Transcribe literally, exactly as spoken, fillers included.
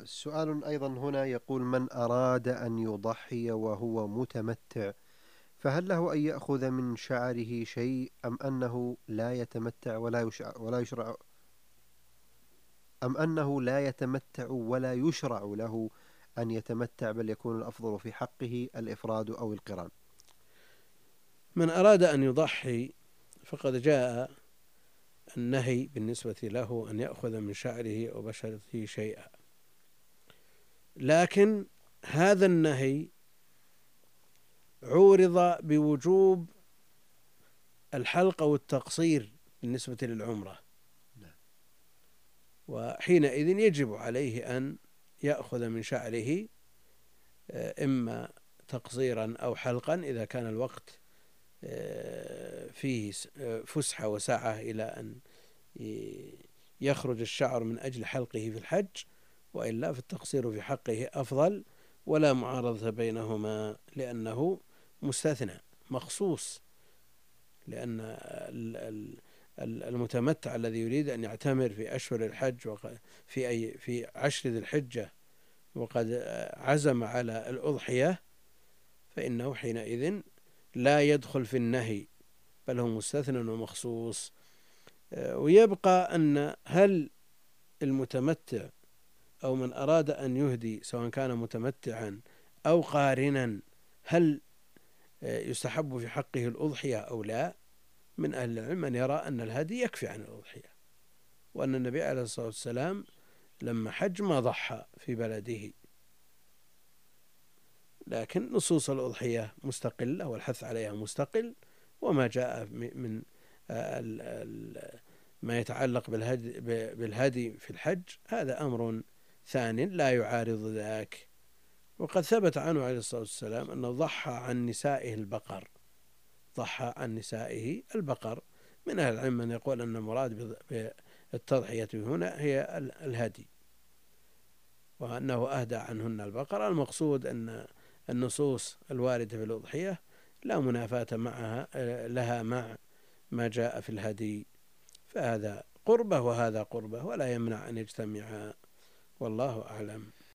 سؤال أيضا هنا يقول: من أراد أن يضحي وهو متمتع فهل له أن يأخذ من شعره شيء، أم أنه لا يتمتع ولا يشرع ولا يشرع أم أنه لا يتمتع ولا يشرع له أن يتمتع، بل يكون الأفضل في حقه الإفراد أو القران؟ من أراد أن يضحي فقد جاء النهي بالنسبة له أن يأخذ من شعره أو بشرته شيئا، لكن هذا النهي عورض بوجوب الحلق أو التقصير بالنسبة للعمرة، وحينئذ يجب عليه أن يأخذ من شعره إما تقصيرا أو حلقا إذا كان الوقت فيه فسحة وسعة إلى أن يخرج الشعر من أجل حلقه في الحج، وإلا فالتقصير في حقه أفضل، ولا معارضة بينهما لأنه مستثنى مخصوص، لأن المتمتع الذي يريد أن يعتمر في أشهر الحج في أي في عشر ذي الحجة وقد عزم على الأضحية فإنه حينئذ لا يدخل في النهي، بل هو مستثنى ومخصوص. ويبقى أن هل المتمتع أو من أراد أن يهدي سواء كان متمتعا أو قارنا هل يستحب في حقه الأضحية أو لا؟ من أهل العلم من يرى أن الهدي يكفي عن الأضحية، وأن النبي عليه الصلاة والسلام لما حج ما ضحى في بلده، لكن نصوص الأضحية مستقلة والحث عليها مستقل، وما جاء من ما يتعلق بالهدي, بالهدي في الحج هذا أمر ثان لا يعارض ذاك. وقد ثبت عنه عليه الصلاة والسلام أنه ضحى عن نسائه البقر، ضحى عن نسائه البقر. من أهل العلم من يقول أن المراد بالتضحية هنا هي الهدي، وأنه أهدى عنهن البقر. المقصود أن النصوص الواردة في الأضحية لا منافاة معها لها مع ما جاء في الهدي، فهذا قربة وهذا قربة ولا يمنع أن يجتمعا، والله أعلم.